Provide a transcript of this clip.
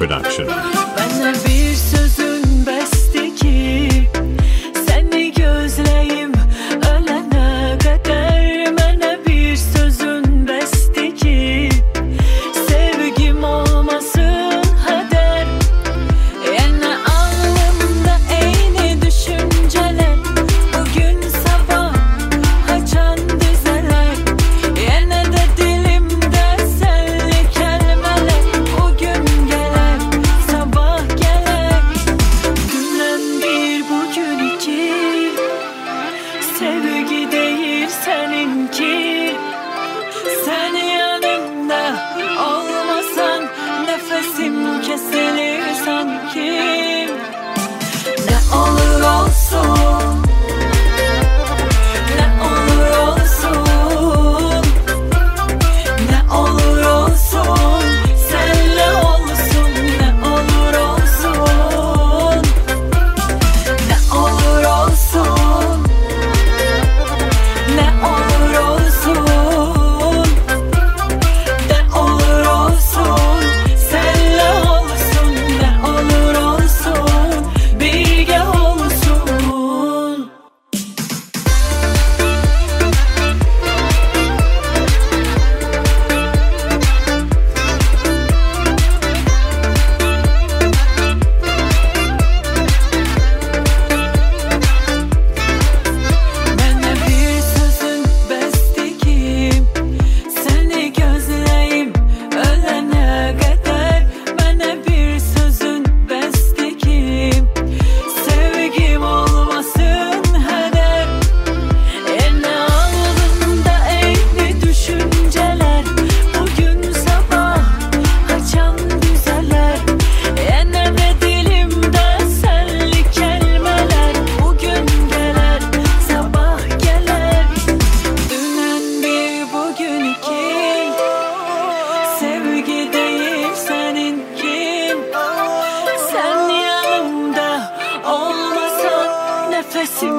Production. Bana bir sözün besti ki seni gözleyim ölene kadar. Bana bir sözün besti ki sevgim olmasın hader. Yine alnımda aynı düşünceler, bugün sabah açan dizeler. Yine de dilimde senli kelimeler, bugün gelir sabah gelir. Dünden bir bugün iki, sevgi değil seninki. Sen yanımda olmasan nefesim kesilir sanki. Ne olur olsun, ne olur olsun, ne olur olsun, senle olsun, ne olur olsun, ne olur olsun, ne olur olsun, ne olur olsun, senle olsun, ne olur olsun, birge olsun. Bana bir sözün besti ki seni gözleyim ölene kadar. Bana bir sözün besti ki sevgim olmasın heder. Yine alnımda aynı düşünceler, bugün sabah açan güzeller. Yine de dilimde senli kelimeler, bugün gelir sabah gelir. Dünden bir bugün iki, sevgi değil seninki. Sen yanımda olmasan nefesim